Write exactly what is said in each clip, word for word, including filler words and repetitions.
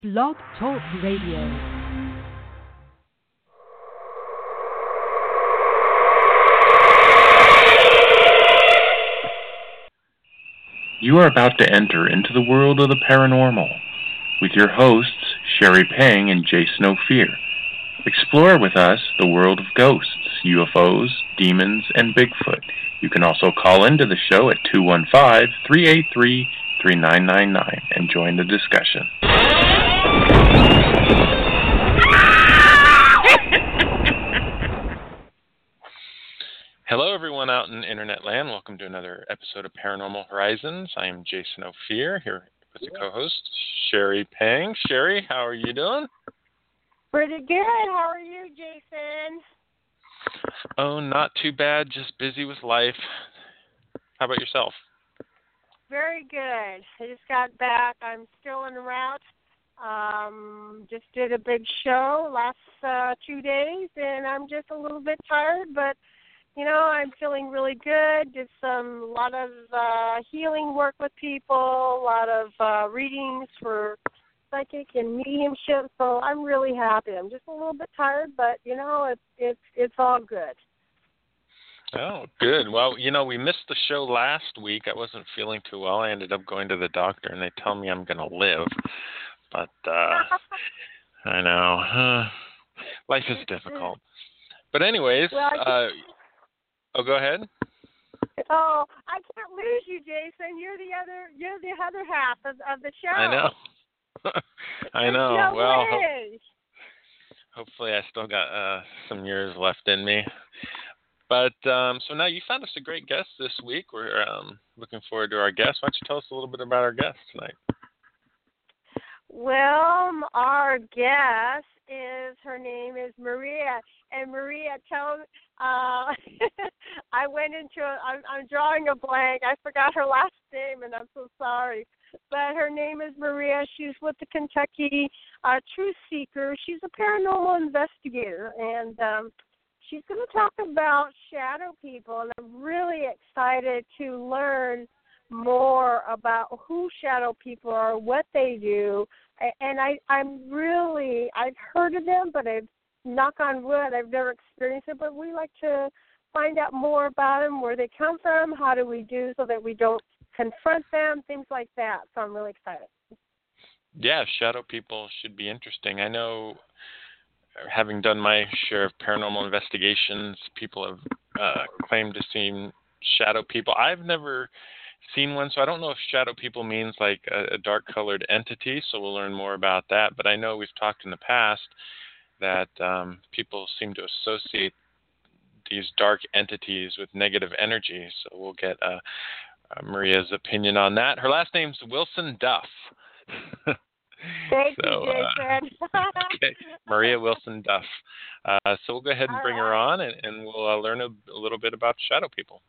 Blog Talk Radio. You are about to enter into the world of the paranormal with your hosts, Sherry Pang and Jason Ophir. Explore with us the world of ghosts, U F Os, demons, and Bigfoot. You can also call into the show at two one five, three eight three, three nine nine nine and join the discussion. Hello, everyone out in Internet land. Welcome to another episode of Paranormal Horizons. I am Jason Ophir, here with the co-host, Sherry Pang. Sherry, how are you doing? Pretty good. How are you, Jason? Oh, not too bad. Just busy with life. How about yourself? Very good. I just got back. I'm still en route. Um, just did a big show last uh, two days, and I'm just a little bit tired, but you know, I'm feeling really good. Did some, a lot of uh, healing work with people, a lot of uh, readings for psychic and mediumship. So I'm really happy. I'm just a little bit tired, but you know, it's it's it's all good. Oh, good. Well, you know, we missed the show last week. I wasn't feeling too well. I ended up going to the doctor, and they tell me I'm going to live. But uh, I know, uh, life is difficult. But anyways. Well, uh, Oh, go ahead. Oh, I can't lose you, Jason. You're the other. You're the other half of, of the show. I know. I know. No well, way. Ho- hopefully, I still got uh, some years left in me. But um, so now you found us a great guest this week. We're um, looking forward to our guest. Why don't you tell us a little bit about our guest tonight? Well, our guest is, her name is Maria. And Maria, tell me, uh, I went into, a, I'm, I'm drawing a blank. I forgot her last name, and I'm so sorry. But her name is Maria. She's with the Kentucky uh, Truth Seeker. She's a paranormal investigator, and um, she's going to talk about shadow people. And I'm really excited to learn more about who shadow people are, what they do, and I, I'm really, I've heard of them, but I've, knock on wood, I've never experienced it, but we like to find out more about them, where they come from, how do we do so that we don't confront them, things like that, so I'm really excited. Yeah, shadow people should be interesting. I know, having done my share of paranormal investigations, people have uh, claimed to see shadow people. I've never seen one, so I don't know if shadow people means like a, a dark-colored entity, so we'll learn more about that. But I know we've talked in the past that um, people seem to associate these dark entities with negative energy, so we'll get uh, uh, Maria's opinion on that. Her last name's Wilson Duff. Thank so, you, Jason. Uh, okay, Maria Wilson Duff. Uh, so we'll go ahead and All bring right. her on, and, and we'll uh, learn a, a little bit about shadow people.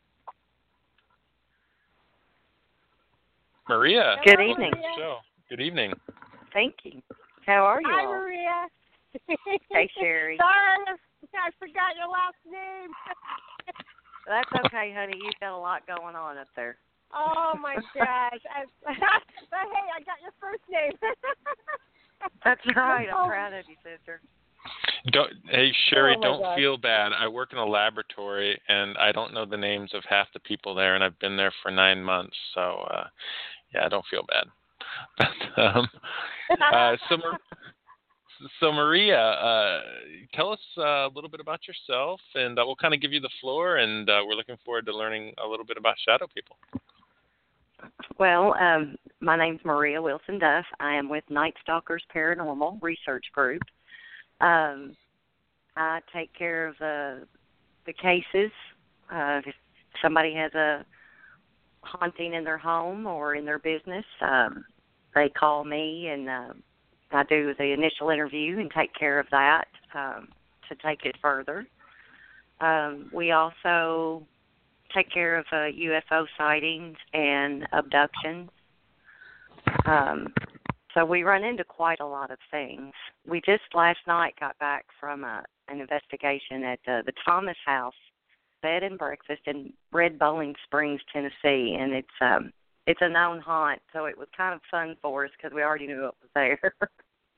Maria. Good Hello, evening. Maria. Show. Good evening. Thank you. How are you Hi, all? Maria. Hey, Sherry. Sorry, I forgot your last name. That's okay, honey. You've got a lot going on up there. Oh, my gosh. I, but, hey, I got your first name. That's right. I'm Oh. proud of you, sister. Don't, hey, Sherry, Oh, my don't gosh. feel bad. I work in a laboratory, and I don't know the names of half the people there, and I've been there for nine months. So, uh, yeah, don't feel bad. But, um, uh, so, Mar- so, Maria, uh, tell us uh, a little bit about yourself, and uh, we'll kind of give you the floor, and uh, we're looking forward to learning a little bit about shadow people. Well, um, my name's Maria Wilson Duff. I am with Night Stalkers Paranormal Research Group. Um, I take care of uh, the cases. Uh, if somebody has a haunting in their home or in their business, um, they call me, and uh, I do the initial interview and take care of that um, to take it further. Um, we also take care of uh, U F O sightings and abductions. Um, so we run into quite a lot of things. We just last night got back from a, an investigation at uh, the Thomas House Bed and Breakfast in Red Bowling Springs, Tennessee, and it's um, it's a known haunt, so it was kind of fun for us because we already knew it was there.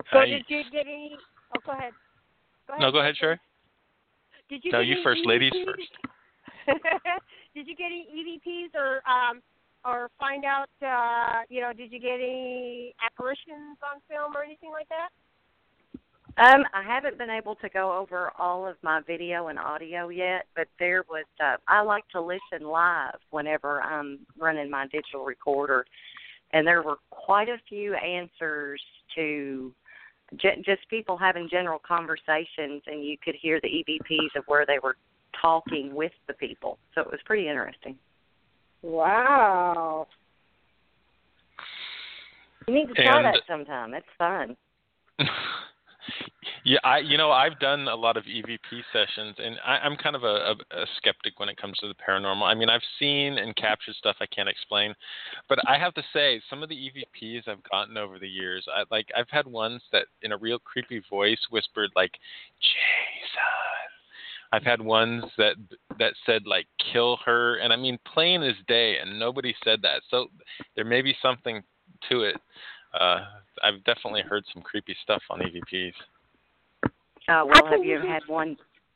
So I, did you get any? Oh, go ahead. Go ahead. No, go ahead, Sherry. Did you No, get you any first. E V Ps? Ladies first. Did you get any E V Ps or um or find out? Uh, you know, did you get any apparitions on film or anything like that? Um, I haven't been able to go over all of my video and audio yet, but there was, uh, I like to listen live whenever I'm running my digital recorder, and there were quite a few answers to j- just people having general conversations, and you could hear the E V Ps of where they were talking with the people. So it was pretty interesting. Wow. You need to try And that sometime. It's fun. Yeah, I you know I've done a lot of E V P sessions, and I, I'm kind of a, a, a skeptic when it comes to the paranormal. I mean, I've seen and captured stuff I can't explain, but I have to say some of the E V Ps I've gotten over the years, I, like I've had ones that in a real creepy voice whispered like Jesus. I've had ones that that said like kill her, and I mean plain as day, and nobody said that. So there may be something to it. Uh, I've definitely heard some creepy stuff on E V Ps. Uh, well, have you had one?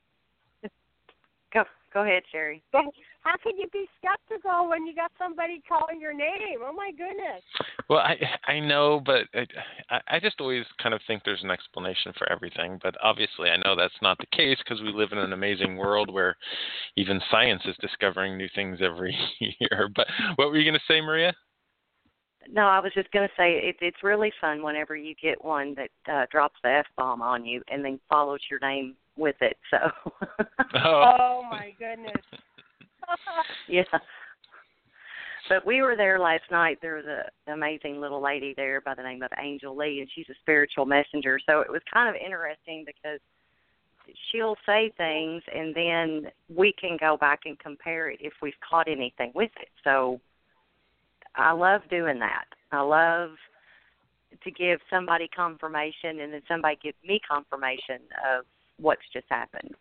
Go, go ahead, Sherry. How can you be skeptical when you got somebody calling your name? Oh my goodness. Well, I I know, but I I just always kind of think there's an explanation for everything. But obviously, I know that's not the case because we live in an amazing world where even science is discovering new things every year. But what were you going to say, Maria? No, I was just going to say it, it's really fun whenever you get one that uh, drops the F-bomb on you and then follows your name with it. So. oh. oh, my goodness. Yeah. But we were there last night. There was a, an amazing little lady there by the name of Angel Lee, and she's a spiritual messenger. So it was kind of interesting because she'll say things, and then we can go back and compare it if we've caught anything with it. So I love doing that. I love to give somebody confirmation and then somebody gives me confirmation of what's just happened.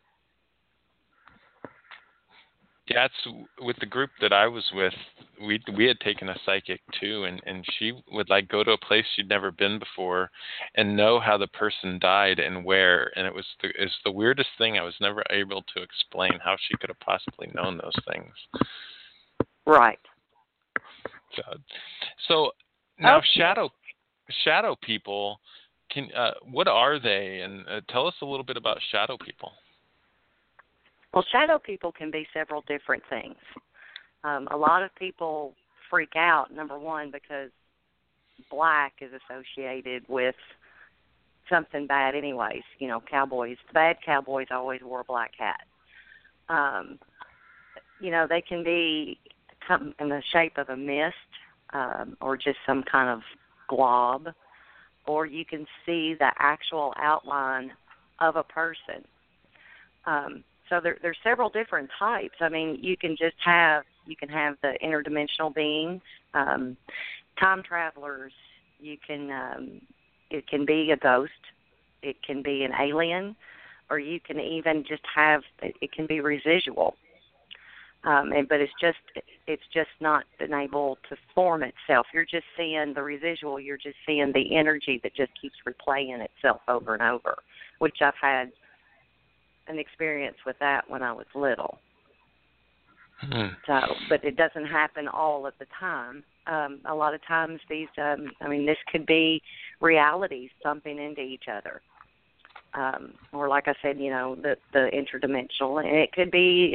Yeah, it's with the group that I was with. We we had taken a psychic too, and, and she would like go to a place she'd never been before, and know how the person died and where. And it was the it's the weirdest thing. I was never able to explain how she could have possibly known those things. Right. So, so now okay. shadow shadow people. Can uh, what are they? And uh, tell us a little bit about shadow people. Well, shadow people can be several different things. Um, a lot of people freak out, number one, because black is associated with something bad anyways. You know, cowboys, the bad cowboys always wore a black hat. Um, you know, they can be in the shape of a mist um, or just some kind of glob, or you can see the actual outline of a person. Um, so there, there's several different types. I mean, you can just have, you can have the interdimensional beings, um, time travelers. You can, um, it can be a ghost. It can be an alien, or you can even just have, it can be residual. Um, and, but it's just it's just not been able to form itself. You're just seeing the residual. You're just seeing the energy that just keeps replaying itself over and over, which I've had an experience with that when I was little. Hmm. So, but it doesn't happen all of the time. Um, a lot of times these, um, I mean, this could be realities bumping into each other. Um, or like I said, you know, the, the interdimensional, and it could be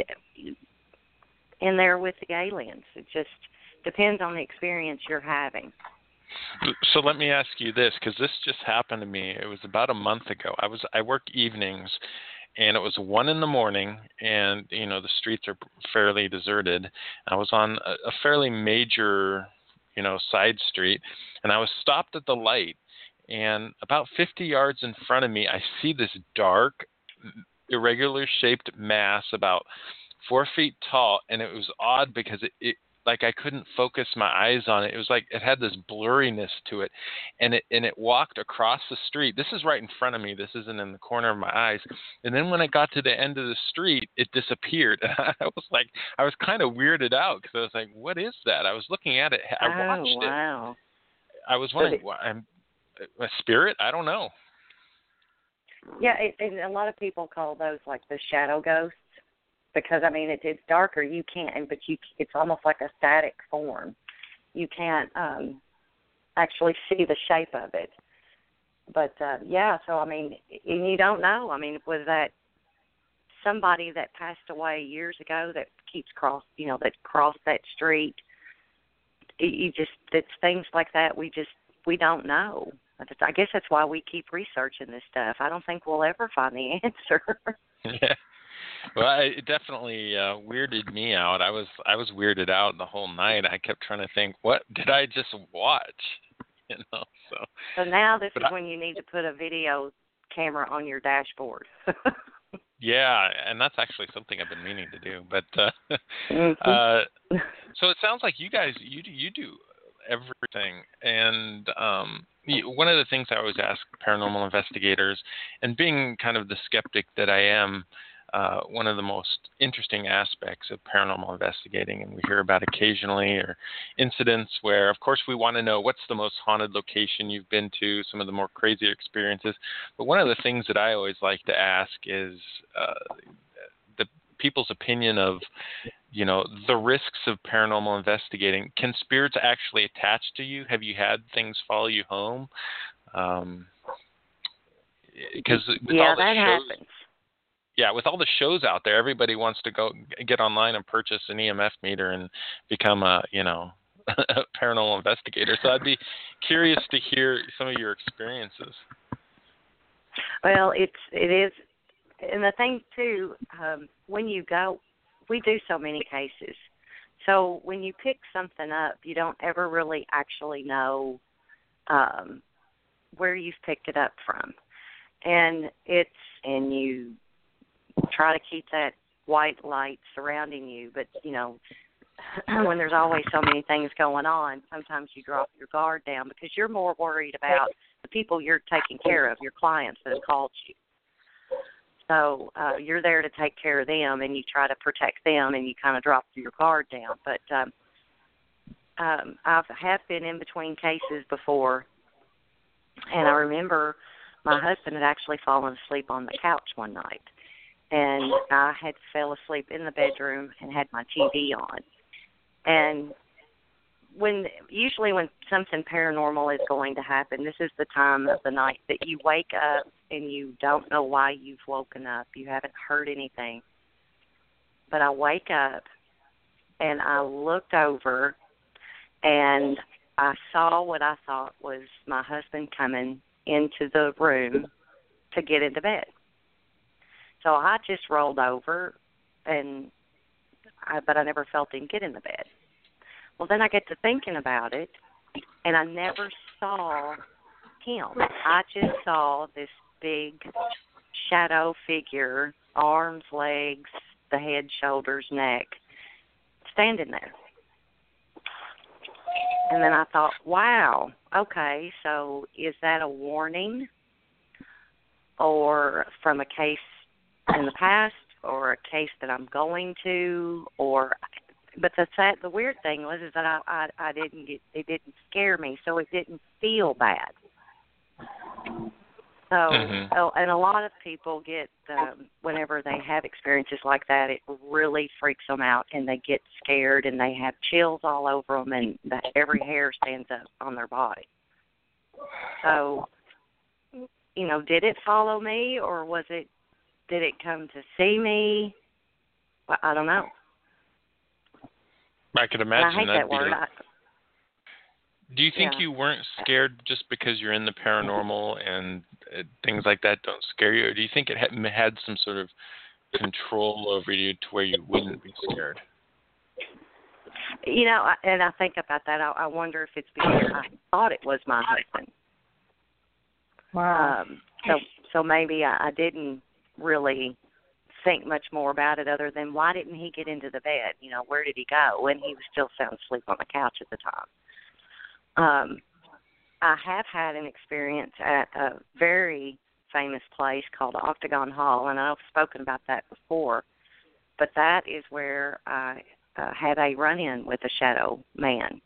in there with the aliens. It just depends on the experience you're having. So let me ask you this, because this just happened to me. It was about a month ago. I was I work evenings, and it was one in the morning, and you know the streets are fairly deserted. I was on a, a fairly major, you know, side street, and I was stopped at the light, and about fifty yards in front of me, I see this dark, irregular shaped mass about four feet tall, and it was odd because it, it like I couldn't focus my eyes on it. It was like it had this blurriness to it, and it and it walked across the street. This is right in front of me. This isn't in the corner of my eyes. And then when it got to the end of the street, it disappeared. I was like, I was kind of weirded out because I was like, what is that? I was looking at it. I watched oh, wow. it. I was wondering, what, I'm a spirit? I don't know. Yeah, it, and a lot of people call those like the shadow ghosts because, I mean, it, it's darker. You can't, but you it's almost like a static form. You can't um, actually see the shape of it. But, uh, yeah, so, I mean, and you don't know. I mean, was that somebody that passed away years ago that keeps cross, you know, that crossed that street? You just, it's things like that we just, we don't know. I guess that's why we keep researching this stuff. I don't think we'll ever find the answer. Yeah. Well, I, it definitely uh, weirded me out. I was I was weirded out the whole night. I kept trying to think, what did I just watch? You know. So. So now this but is I, when you need to put a video camera on your dashboard. Yeah, and that's actually something I've been meaning to do. But uh, mm-hmm. uh, so it sounds like you guys you do, you do everything. And um, one of the things I always ask paranormal investigators, and being kind of the skeptic that I am, uh, one of the most interesting aspects of paranormal investigating, and we hear about occasionally, are incidents where, of course, we want to know what's the most haunted location you've been to, some of the more crazy experiences. But one of the things that I always like to ask is uh, the people's opinion of, you know, the risks of paranormal investigating. Can spirits actually attach to you? Have you had things follow you home? Um, because with yeah, all the that shows, happens. Yeah, with all the shows out there, everybody wants to go get online and purchase an E M F meter and become a, you know, a paranormal investigator. So I'd be curious to hear some of your experiences. Well, it's it is, and the thing too, um, when you go, we do so many cases. So when you pick something up, you don't ever really actually know um, where you've picked it up from, and it's and you try to keep that white light surrounding you, but you know, when there's always so many things going on, sometimes you drop your guard down because you're more worried about the people you're taking care of, your clients that have called you. So uh, you're there to take care of them, and you try to protect them, and you kind of drop your guard down. But um, um, I have been in between cases before, and I remember my husband had actually fallen asleep on the couch one night, and I had fell asleep in the bedroom and had my T V on. And when usually when something paranormal is going to happen, this is the time of the night that you wake up and you don't know why you've woken up. You haven't heard anything. But I wake up and I looked over and I saw what I thought was my husband coming into the room to get into bed. So I just rolled over, and I, but I never felt him get in the bed. Well, then I get to thinking about it, and I never saw him. I just saw this big shadow figure, arms, legs, the head, shoulders, neck, standing there. And then I thought, wow, okay, so is that a warning or from a case in the past or a case that I'm going to, or but the sad, the weird thing was is that I, I I didn't get it didn't scare me, so it didn't feel bad. So, mm-hmm. so and a lot of people get um, whenever they have experiences like that, it really freaks them out, and they get scared, and they have chills all over them, and the, every hair stands up on their body. So, you know, did it follow me, or was it? Did it come to see me? Well, I don't know. I could imagine. And I hate that word. Like, do you think yeah. you weren't scared just because you're in the paranormal and uh, things like that don't scare you, or do you think it had, had some sort of control over you to where you wouldn't be scared? You know, and I think about that. I, I wonder if it's because I thought it was my husband. Wow. Um, so, so maybe I, I didn't really think much more about it other than why didn't he get into the bed? You know, where did he go? And he was still sound asleep on the couch at the time. Um, I have had an experience at a very famous place called Octagon Hall, and I've spoken about that before, but that is where I uh, had a run-in with a shadow man.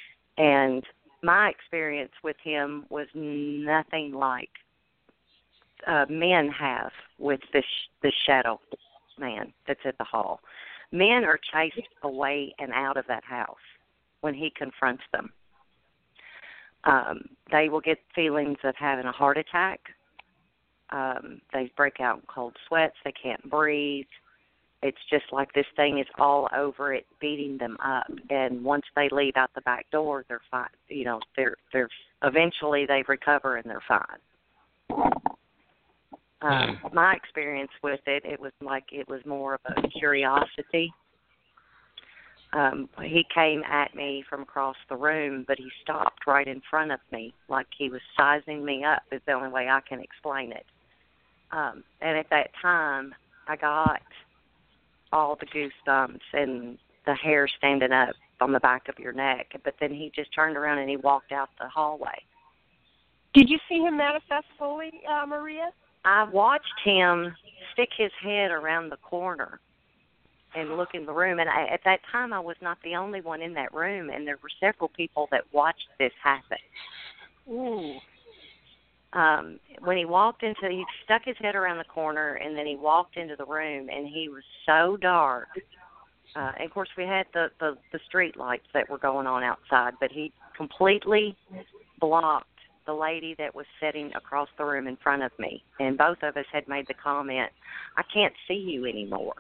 And my experience with him was nothing like uh, men have with this this shadow man that's at the hall. Men are chased away and out of that house when he confronts them. Um, they will get feelings of having a heart attack. Um, they break out in cold sweats. They can't breathe. It's just like this thing is all over it, beating them up. And once they leave out the back door, they're fine. You know, they're they're eventually they recover and they're fine. Um, my experience with it, it was like it was more of a curiosity. Um, he came at me from across the room, but he stopped right in front of me, like he was sizing me up. Is the only way I can explain it. Um, and at that time, I got all the goosebumps and the hair standing up on the back of your neck. But then he just turned around and he walked out the hallway. Did you see him manifest fully, uh, Maria? I watched him stick his head around the corner and look in the room. And I, at that time, I was not the only one in that room, and there were several people that watched this happen. Ooh. Um, when he walked into, he stuck his head around the corner, and then he walked into the room, and he was so dark. Uh, and of course, we had the, the, the street lights that were going on outside, but he completely blocked the lady that was sitting across the room in front of me. And both of us had made the comment, I can't see you anymore.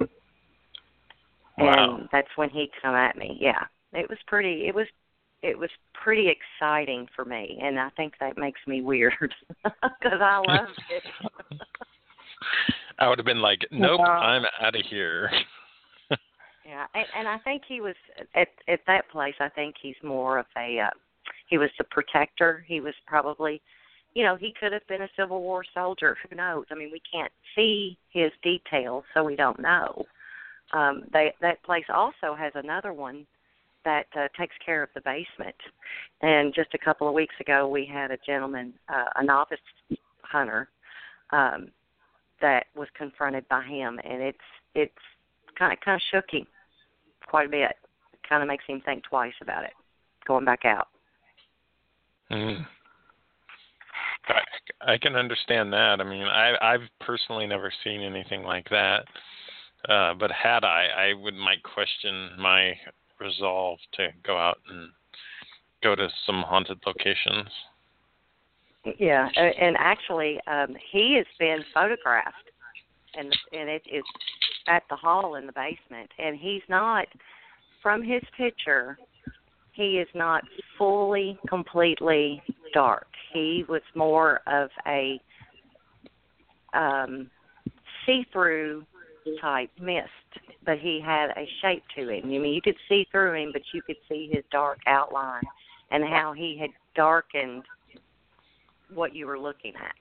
Wow. And that's when he come at me. Yeah, it was pretty, it was It was pretty exciting for me, and I think that makes me weird because I loved it. I would have been like, nope, Wow. I'm out of here. Yeah, and, and I think he was, at at that place, I think he's more of a, uh, he was the protector. He was probably, you know, he could have been a Civil War soldier. Who knows? I mean, we can't see his details, so we don't know. Um, they, that place also has another one that uh, takes care of the basement. And just a couple of weeks ago, we had a gentleman, uh, a novice hunter, um, that was confronted by him, and it's it's kind of kind of shook him quite a bit. It kind of makes him think twice about it, going back out. Mm. I, I can understand that. I mean, I, I've personally never seen anything like that. Uh, but had I, I would might question my resolve to go out and go to some haunted locations. Yeah, and actually, um, he has been photographed, and and it is at the hall in the basement. And he's not, from his picture, he is not fully, completely dark. He was more of a um, see-through type mist, but he had a shape to him. I mean, you could see through him, but you could see his dark outline and how he had darkened what you were looking at.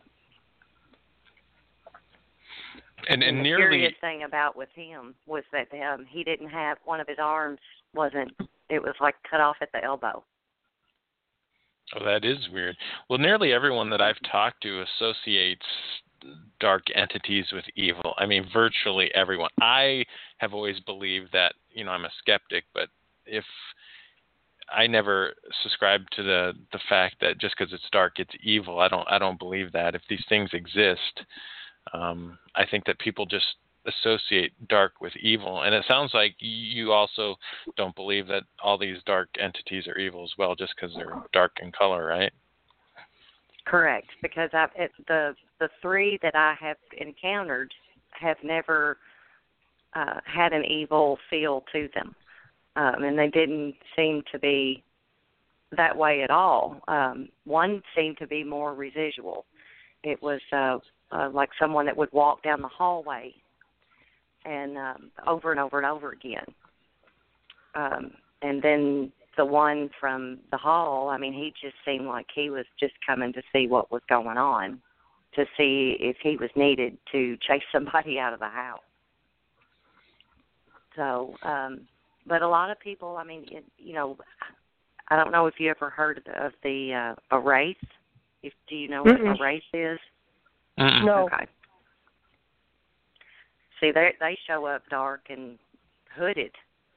And, and, and the nearly... curious thing about with him was that um, he didn't have, one of his arms wasn't, it was like cut off at the elbow. Oh, that is weird. Well, nearly everyone that I've talked to associates dark entities with evil. I mean, virtually everyone. I have always believed that, you know, I'm a skeptic, but if I never subscribe to the the fact that just because it's dark, it's evil. I don't I don't believe that. If these things exist, um, I think that people just associate dark with evil. And it sounds like you also don't believe that all these dark entities are evil as well, just because they're dark in color, right? Correct, because I've, it, the the three that I have encountered have never uh, had an evil feel to them, um, and they didn't seem to be that way at all. Um, one seemed to be more residual. It was uh, uh, like someone that would walk down the hallway and um, over and over and over again. Um, and then the one from the hall, I mean, he just seemed like he was just coming to see what was going on, to see if he was needed to chase somebody out of the house. So, um, but a lot of people, I mean, it, you know, I don't know if you ever heard of the, of the uh, a wraith. If, do you know Mm-mm. what a wraith is? Mm-mm. No. Okay. See, they they show up dark and hooded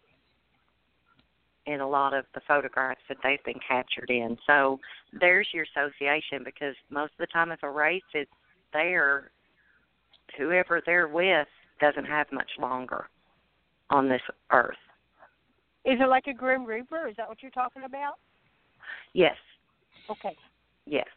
in a lot of the photographs that they've been captured in. So there's your association, because most of the time if a wraith is there, whoever they're with doesn't have much longer on this earth. Is it like a Grim Reaper? Is that what you're talking about? Yes. Okay. Yes.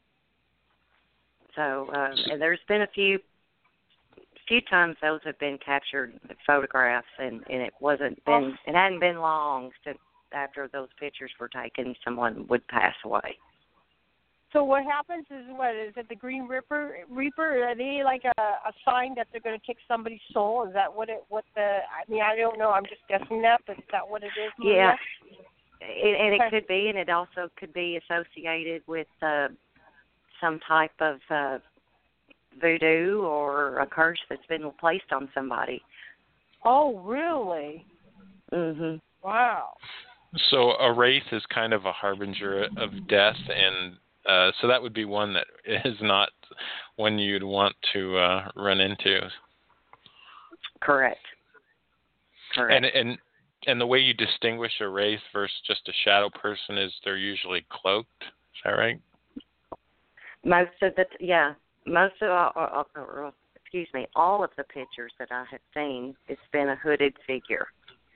So, um, and there's been a few few times those have been captured photographs, and, and it wasn't been oh. it hadn't been long since after those pictures were taken, someone would pass away. So what happens is what is it? The Green Reaper? Reaper? Are they like a, a sign that they're going to take somebody's soul? Is that what it? What the? I mean, I don't know. I'm just guessing that, but is that what it is? Maria? Yeah. It, and okay. it could be, and it also could be associated with uh, some type of uh, voodoo or a curse that's been placed on somebody. Oh, really? Mhm. Wow. So a wraith is kind of a harbinger of death, and uh, so that would be one that is not one you'd want to uh, run into. Correct. Correct. And and and the way you distinguish a wraith versus just a shadow person is they're usually cloaked. Is that right? Most of the yeah, most of all, uh, uh, excuse me, all of the pictures that I have seen, it's been a hooded figure.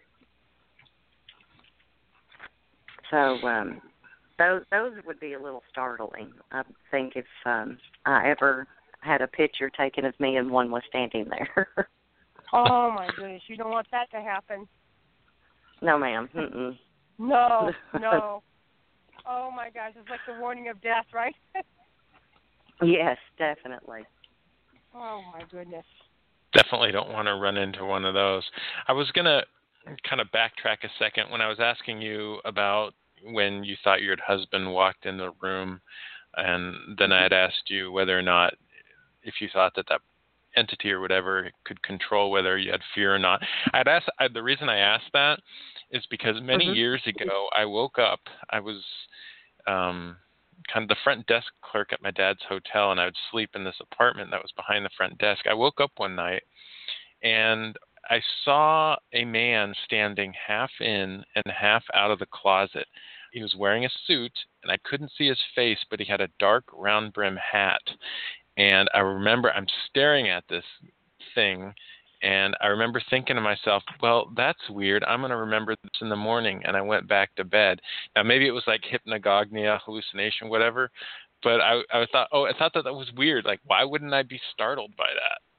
So um, those those would be a little startling. I think if um, I ever had a picture taken of me and one was standing there. Oh my goodness, you don't want that to happen. No, ma'am. Mm-mm. No, no. Oh my gosh, it's like the warning of death, right? Yes, definitely. Oh my goodness. Definitely don't want to run into one of those. I was going to kind of backtrack a second when I was asking you about when you thought your husband walked in the room, and then I had asked you whether or not, if you thought that that entity or whatever could control whether you had fear or not. I'd asked, I, the reason I asked that is because many mm-hmm. years ago I woke up, I was um, kind of the front desk clerk at my dad's hotel, and I would sleep in this apartment that was behind the front desk. I woke up one night and I saw a man standing half in and half out of the closet. He was wearing a suit, and I couldn't see his face, but he had a dark round brim hat. And I remember I'm staring at this thing, and I remember thinking to myself, well, that's weird. I'm going to remember this in the morning. And I went back to bed. Now, maybe it was like hypnagogia, hallucination, whatever. But I, I thought, oh, I thought that that was weird. Like, why wouldn't I be startled by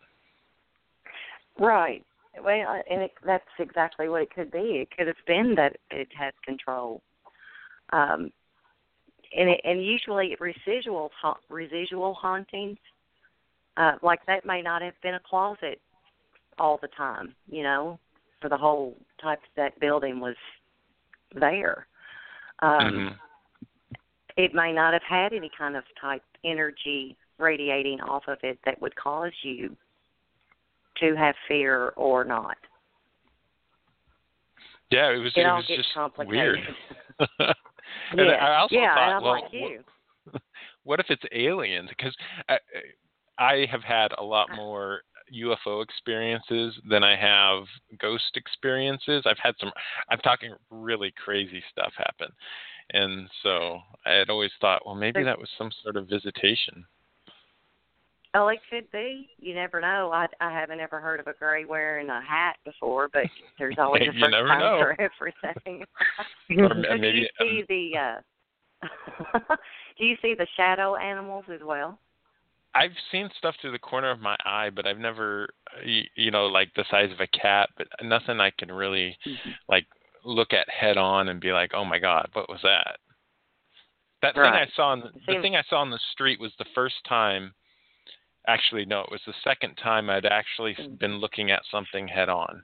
that? Right. Well, and it, that's exactly what it could be. It could have been that it has control. Um, and, it, and usually residual ha- residual hauntings, uh, like that may not have been a closet all the time, you know, for the whole type that building was there. Um, mm-hmm. It may not have had any kind of type energy radiating off of it that would cause you to have fear or not. Yeah, it was, it, it was just weird. And yeah, I also yeah, thought, and I'm well, like you. What, what if it's aliens? Because I, I have had a lot more U F O experiences than I have ghost experiences. I've had some, I'm talking really crazy stuff happen. And so I had always thought, well, maybe that was some sort of visitation. Oh, it could be. You never know. I I haven't ever heard of a gray wearing a hat before, but there's always a first time know. for everything. Or so maybe, do you see um, the uh, do you see the shadow animals as well? I've seen stuff through the corner of my eye, but I've never, you, you know, like the size of a cat, but nothing I can really Mm-hmm. like look at head on and be like, oh my God, what was that? That right. thing I saw, on the, See, the thing I saw on the street was the first time. Actually, no, it was the second time I'd actually been looking at something head on.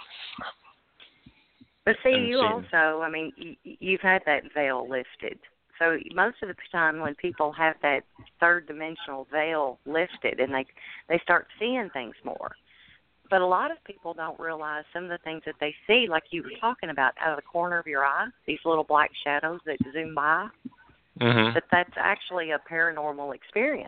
But see, and you seen... also, I mean, you, you've had that veil lifted. So most of the time when people have that third dimensional veil lifted and they they start seeing things more. But a lot of people don't realize some of the things that they see, like you were talking about, out of the corner of your eye, these little black shadows that zoom by, mm-hmm. that that's actually a paranormal experience.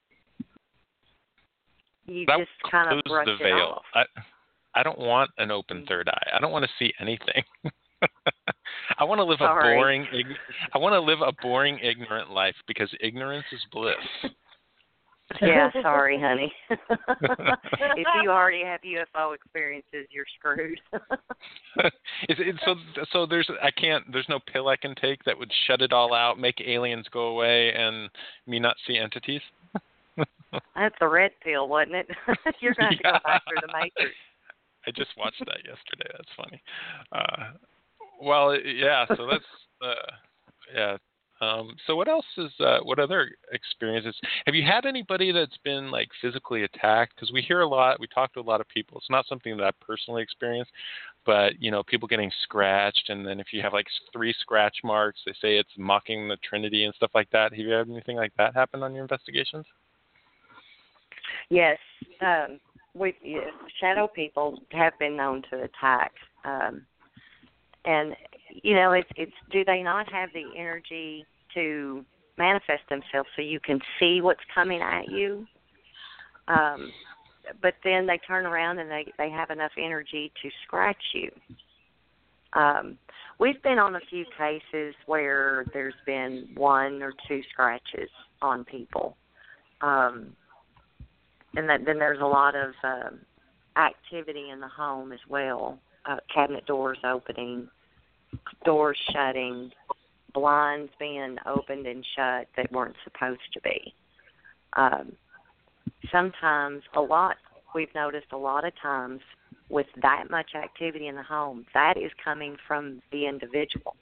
You that just kind of brush the it veil. off. I, I don't want an open third eye. I don't want to see anything. I want to live Sorry. a boring. Ig- I want to live a boring, ignorant life because ignorance is bliss. Yeah, sorry, honey. If you already have U F O experiences, you're screwed. Is it, so so there's I can't there's no pill I can take that would shut it all out, make aliens go away, and me not see entities. That's a red pill, wasn't it? You're going to have to Yeah. go back through the matrix. I just watched that yesterday. That's funny. Uh, well, yeah. So that's uh, yeah. Um, so what else is uh, what other experiences have you had? Anybody that's been like physically attacked? Because we hear a lot. We talk to a lot of people. It's not something that I personally experienced, but you know, people getting scratched, and then if you have like three scratch marks, they say it's mocking the Trinity and stuff like that. Have you had anything like that happen on your investigations? Yes, um, we yeah, shadow people have been known to attack, um, and you know, it's it's do they not have the energy to manifest themselves so you can see what's coming at you? Um, but then they turn around and they they have enough energy to scratch you. Um, we've been on a few cases where there's been one or two scratches on people. Um, And that, then there's a lot of um, activity in the home as well. Uh, cabinet doors opening, doors shutting, blinds being opened and shut that weren't supposed to be. Um, sometimes, a lot, we've noticed a lot of times with that much activity in the home, that is coming from the individual.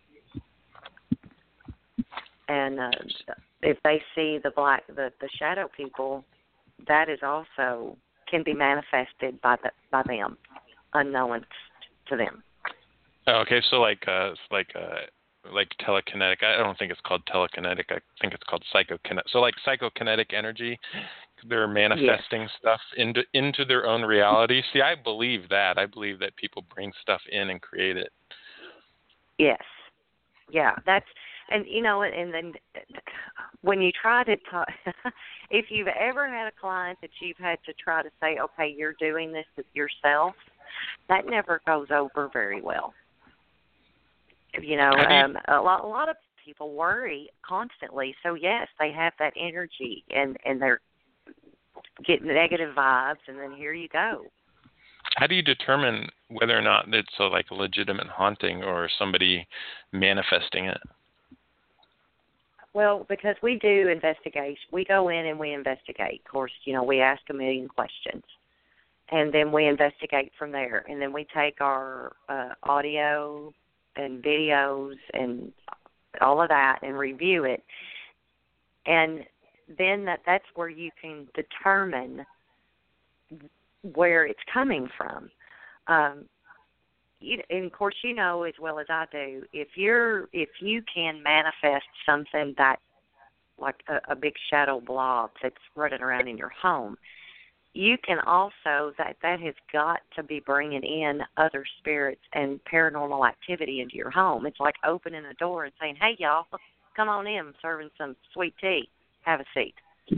And uh, if they see the black, the, the shadow people, that is also can be manifested by the, by them, unknown to them. Okay, so like uh, like uh, like telekinetic. I don't think it's called telekinetic. I think it's called psychokinetic. So like psychokinetic energy, they're manifesting yes. stuff into into their own reality. See, I believe that. I believe that people bring stuff in and create it. Yes. Yeah, that's and you know, and then when you try to talk, if you've ever had a client that you've had to try to say, okay, you're doing this yourself, that never goes over very well. You know, you, um, a lot, a lot of people worry constantly. So yes, they have that energy, and and they're getting negative vibes, and then here you go. How do you determine whether or not it's a, like a legitimate haunting or somebody manifesting it? Well, because we do investigation, we go in and we investigate. Of course, you know, we ask a million questions, and then we investigate from there. And then we take our uh, audio and videos and all of that and review it. And then that, that's where you can determine where it's coming from. Um, you, and of course, you know as well as I do, if you're if you can manifest something that like a, a big shadow blob that's running around in your home, you can also that that has got to be bringing in other spirits and paranormal activity into your home. It's like opening a door and saying, "Hey, y'all, come on in. I'm serving some sweet tea. Have a seat."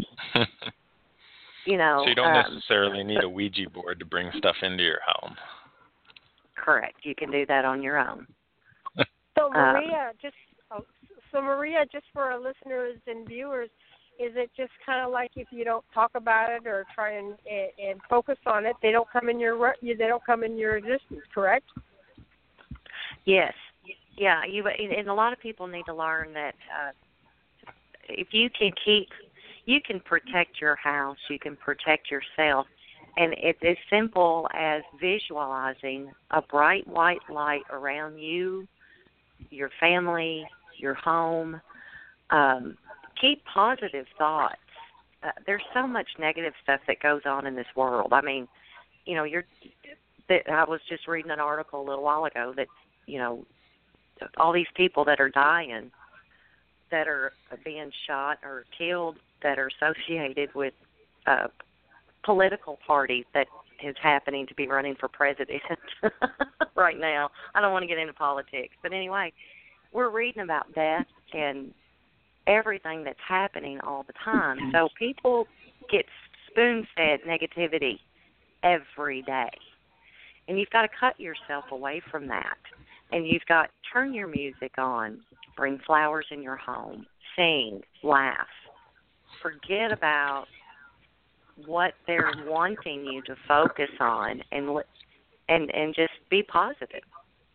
You know, so you don't um, necessarily need a Ouija board to bring stuff into your home. Correct. You can do that on your own. So Maria, um, just oh, so Maria, just for our listeners and viewers, is it just kind of like if you don't talk about it or try and, and and focus on it, they don't come in your they don't come in your existence, correct? Yes. Yeah. You and a lot of people need to learn that uh, if you can keep. You can protect your house. You can protect yourself. And it's as simple as visualizing a bright white light around you, your family, your home. Um, keep positive thoughts. Uh, there's so much negative stuff that goes on in this world. I mean, you know, you're. That I was just reading an article a little while ago that, you know, all these people that are dying, that are being shot or killed, that are associated with uh, political parties that is happening to be running for president right now. I don't want to get into politics, but anyway, we're reading about death and everything that's happening all the time. So people get spoon-fed negativity every day, and you've got to cut yourself away from that. And you've got to turn your music on, bring flowers in your home, sing, laugh. Forget about what they're wanting you to focus on, and and and just be positive.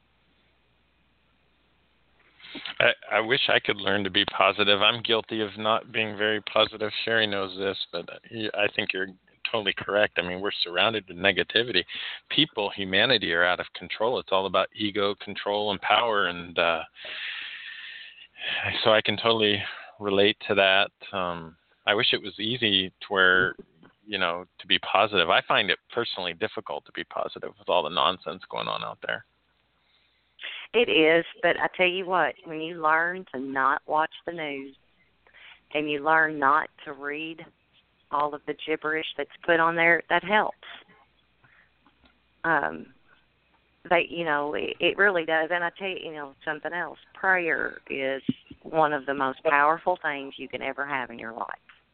I, I wish I could learn to be positive. I'm guilty of not being very positive. Sherry knows this, but I think you're totally correct. I mean, we're surrounded with negativity. People, humanity are out of control. It's all about ego, control, and power. And uh, so I can totally relate to that. Um, I wish it was easy to where, you know, to be positive. I find it personally difficult to be positive with all the nonsense going on out there. It is, but I tell you what, when you learn to not watch the news and you learn not to read all of the gibberish that's put on there, that helps. Um, they, you know, it, it really does. And I tell you, you know, something else. Prayer is one of the most powerful things you can ever have in your life.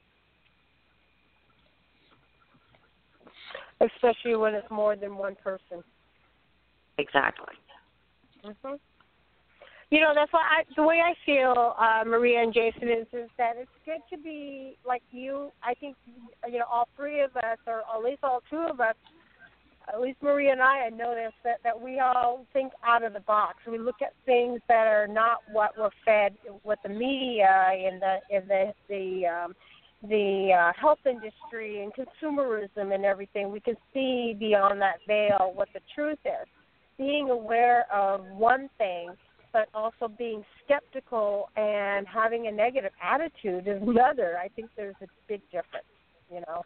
Especially when it's more than one person. Exactly. Mm-hmm. You know, that's why I, the way I feel, uh, Maria and Jason, is is that it's good to be like you. I think, you know, all three of us, or at least all two of us, at least Maria and I, I noticed that, that we all think out of the box. We look at things that are not what we're fed with the media and the and the the um, the uh, health industry and consumerism and everything. We can see beyond that veil what the truth is. Being aware of one thing, but also being skeptical and having a negative attitude is another. I think there's a big difference, you know.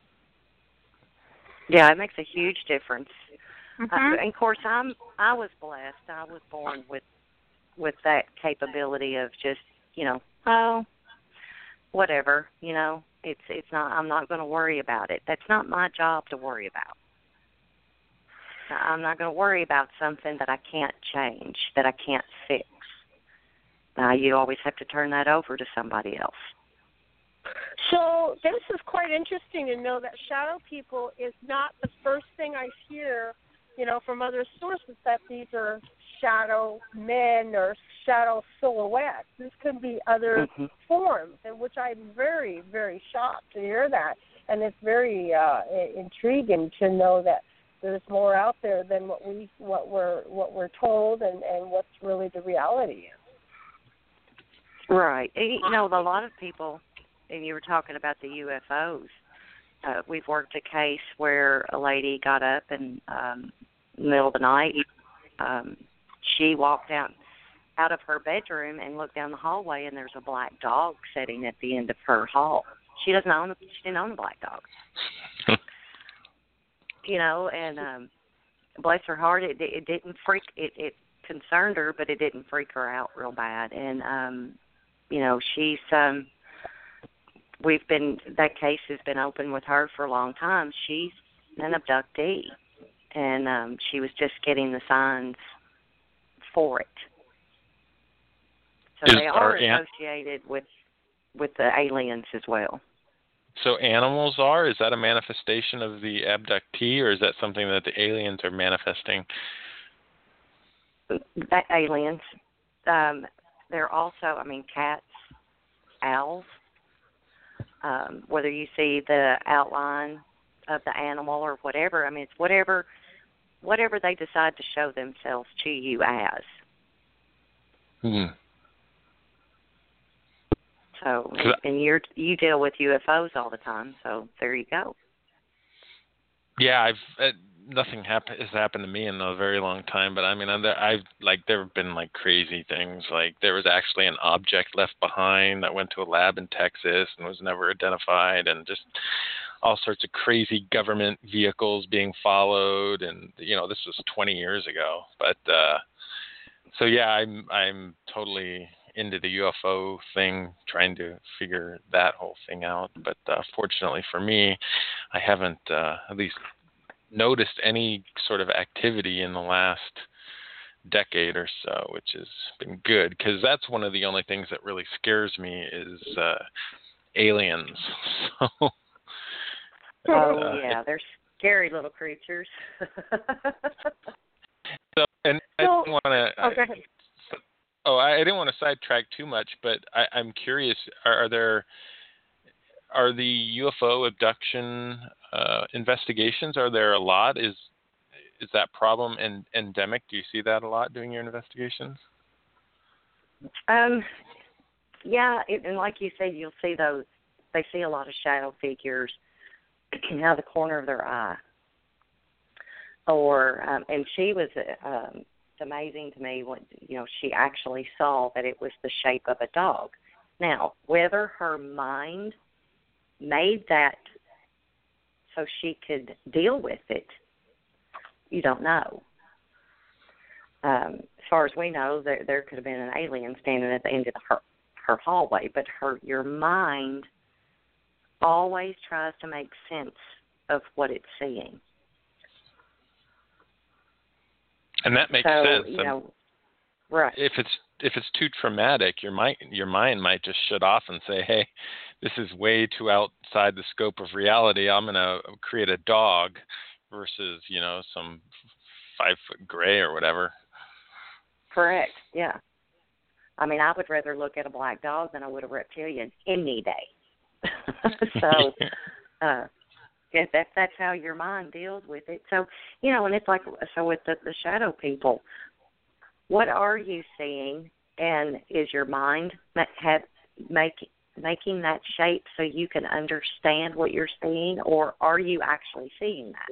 Yeah, it makes a huge difference. Mm-hmm. Uh, and of course, I'm I was blessed. I was born with with that capability of just, you know, oh, whatever, you know. It's it's not. I'm not going to worry about it. That's not my job to worry about. I'm not going to worry about something that I can't change, that I can't fix. Now, you always have to turn that over to somebody else. So this is quite interesting to know that shadow people is not the first thing I hear, you know, from other sources, that these are shadow men or shadow silhouettes. This could be other mm-hmm. forms, in which I'm very, very shocked to hear that. And it's very uh, intriguing to know that there's more out there than what we what we're what we're told, and, and what's really the reality is. Right. You know, a lot of people, and you were talking about the U F Os. Uh, we've worked a case where a lady got up in um, the middle of the night. Um, she walked out out of her bedroom and looked down the hallway, and there's a black dog sitting at the end of her hall. She doesn't own a, she didn't own a black dog. You know, and um, bless her heart, it, it didn't freak, it, it concerned her, but it didn't freak her out real bad. And, um, you know, she's, um, we've been, that case has been open with her for a long time. She's an abductee, and um, she was just getting the signs for it. So Is they are an- associated with, with the aliens as well. So animals are? Is that a manifestation of the abductee, or is that something that the aliens are manifesting? That aliens. Um, they're also, I mean, cats, owls. Um, whether you see the outline of the animal or whatever, I mean, it's whatever, whatever they decide to show themselves to you as. Hmm. So, and you're you deal with U F Os all the time, so there you go. Yeah, I've uh, nothing happen, has happened to me in a very long time, but I mean, I've, I've like there have been like crazy things. Like there was actually an object left behind that went to a lab in Texas and was never identified, and just all sorts of crazy government vehicles being followed, and you know, this was twenty years ago. But uh, so yeah, I'm I'm totally into the U F O thing, trying to figure that whole thing out. But uh, fortunately for me, I haven't uh, at least noticed any sort of activity in the last decade or so, which has been good, because that's one of the only things that really scares me is uh, aliens. So, oh, uh, yeah, they're scary little creatures. so, and I So, don't want to... oh, go ahead. Oh, I didn't want to sidetrack too much, but I, I'm curious, are, are there are the U F O abduction uh, investigations, are there a lot? Is is that problem en- endemic? Do you see that a lot doing your investigations? Um, yeah, it, and like you said, you'll see those. They see a lot of shadow figures out of the corner of their eye. Or, um, and she was, um, it's amazing to me what, you know, she actually saw that it was the shape of a dog. Now, whether her mind made that so she could deal with it, you don't know. Um, as far as we know, there there could have been an alien standing at the end of her her hallway, but her your mind always tries to make sense of what it's seeing. And that makes so, sense. You know, right. If it's if it's too traumatic, your mind your mind might just shut off and say, "Hey, this is way too outside the scope of reality. I'm going to create a dog versus, you know, some five foot gray or whatever." Correct. Yeah. I mean, I would rather look at a black dog than I would a reptilian any day. so, uh, yeah, that, that's how your mind deals with it. So, you know, and it's like, so with the, the shadow people, what are you seeing? And is your mind have, make, making that shape so you can understand what you're seeing, or are you actually seeing that?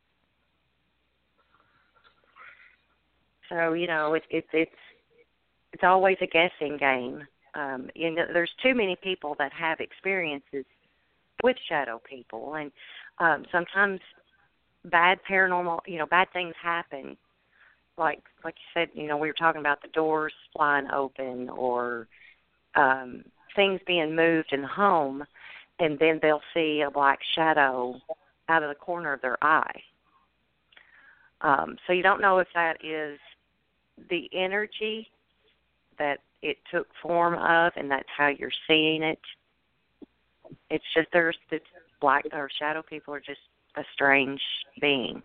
So, you know, it, it, it's it's always a guessing game. Um, you know, there's too many people that have experiences with shadow people, and um, sometimes bad paranormal, you know, bad things happen. Like like you said, you know, we were talking about the doors flying open, or um, things being moved in the home, and then they'll see a black shadow out of the corner of their eye. Um, so you don't know if that is the energy that it took form of, and that's how you're seeing it. It's just there's the black or shadow people are just a strange being.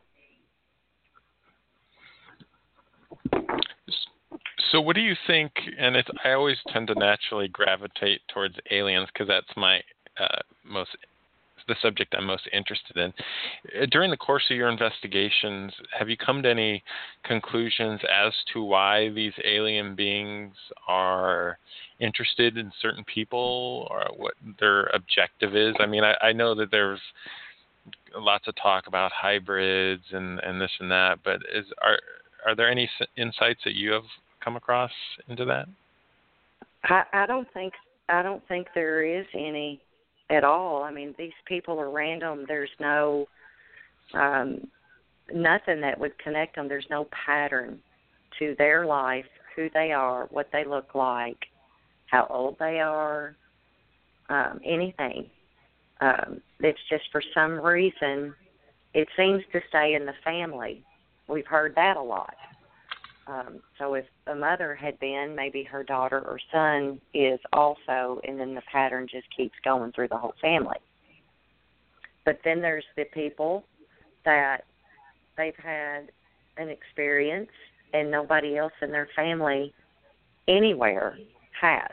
So what do you think, and it's, I always tend to naturally gravitate towards aliens because that's my uh, most, the subject I'm most interested in. During the course of your investigations, have you come to any conclusions as to why these alien beings are interested in certain people, or what their objective is? I mean, I, I know that there's lots of talk about hybrids and, and this and that, but is are are there any insights that you have come across into that? I, I don't think I don't think there is any at all. I mean, these people are random. There's no um, nothing that would connect them. There's no pattern to their life, who they are, what they look like, how old they are, um, anything. Um, it's just for some reason it seems to stay in the family. We've heard that a lot. Um, so if a mother had been, maybe her daughter or son is also, and then the pattern just keeps going through the whole family. But then there's the people that they've had an experience and nobody else in their family anywhere has.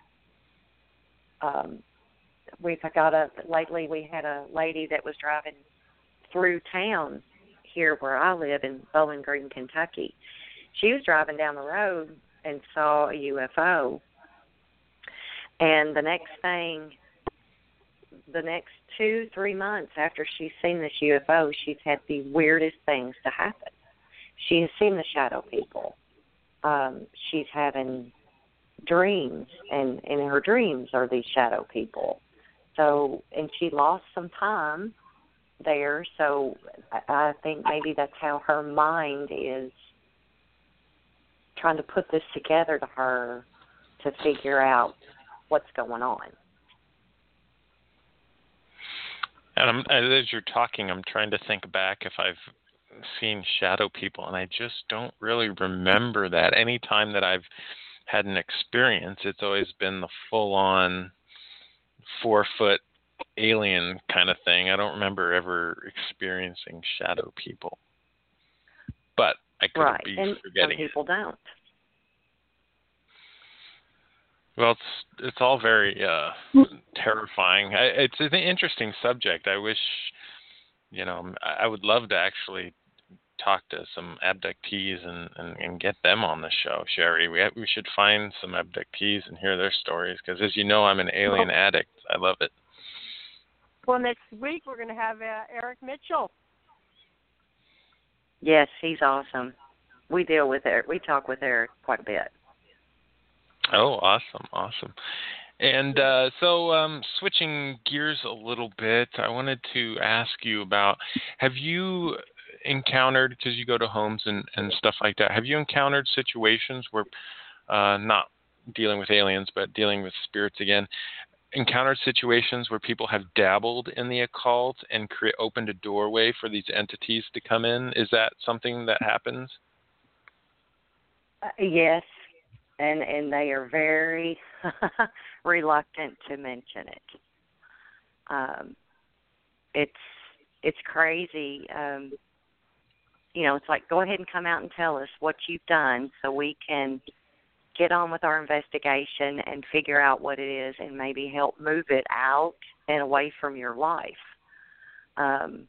Um, we've got a, lately we had a lady that was driving through town here where I live in Bowling Green, Kentucky. She was driving down the road and saw a U F O. And the next thing, the next two, three months after she's seen this U F O, she's had the weirdest things to happen. She has seen the shadow people. Um, she's having dreams, and in her dreams are these shadow people. So, and she lost some time there, so I, I think maybe that's how her mind is trying to put this together to her to figure out what's going on. And I'm, as you're talking, I'm trying to think back if I've seen shadow people, and I just don't really remember that. Any time that I've had an experience, it's always been the full-on four-foot alien kind of thing. I don't remember ever experiencing shadow people. But I could right. be and forgetting. Some people don't. Well, it's it's all very uh, terrifying. I, it's an interesting subject. I wish, you know, I I would love to actually talk to some abductees and, and, and get them on the show, Sherry. We have, we should find some abductees and hear their stories because, as you know, I'm an alien Well, addict. I love it. well, next week we're going to have uh, Eric Mitchell. Yes, he's awesome. We deal with Eric. We talk with Eric quite a bit. Oh, awesome, awesome. And uh, so, um, switching gears a little bit, I wanted to ask you about, have you encountered, because you go to homes and, and stuff like that, have you encountered situations where, uh, not dealing with aliens, but dealing with spirits again, encountered situations where people have dabbled in the occult and cre- opened a doorway for these entities to come in? Is that something that happens? Uh, yes, and and they are very reluctant to mention it. Um, it's it's crazy. Um, you know, it's like, go ahead and come out and tell us what you've done so we can get on with our investigation and figure out what it is and maybe help move it out and away from your life. Um,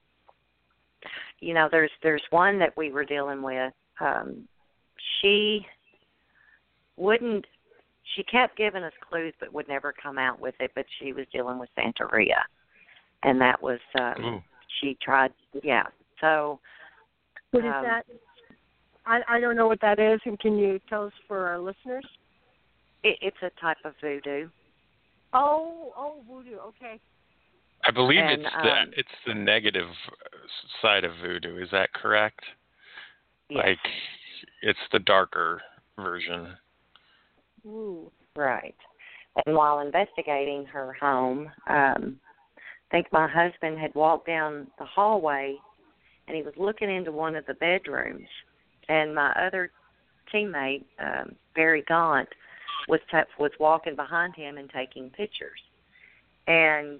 you know, there's there's one that we were dealing with. Um, she wouldn't, she kept giving us clues but would never come out with it, but she was dealing with Santeria. And that was, um, she tried, yeah. So, What is um, that? I, I don't know what that is, and can you tell us for our listeners? It, it's a type of voodoo. Oh, oh, voodoo. Okay. I believe And, it's um, the it's the negative side of voodoo. Is that correct? Yes. Like, it's the darker version. Ooh. Right. And while investigating her home, um, I think my husband had walked down the hallway and he was looking into one of the bedrooms. And my other teammate, um, Barry Gaunt, was t- was walking behind him and taking pictures. And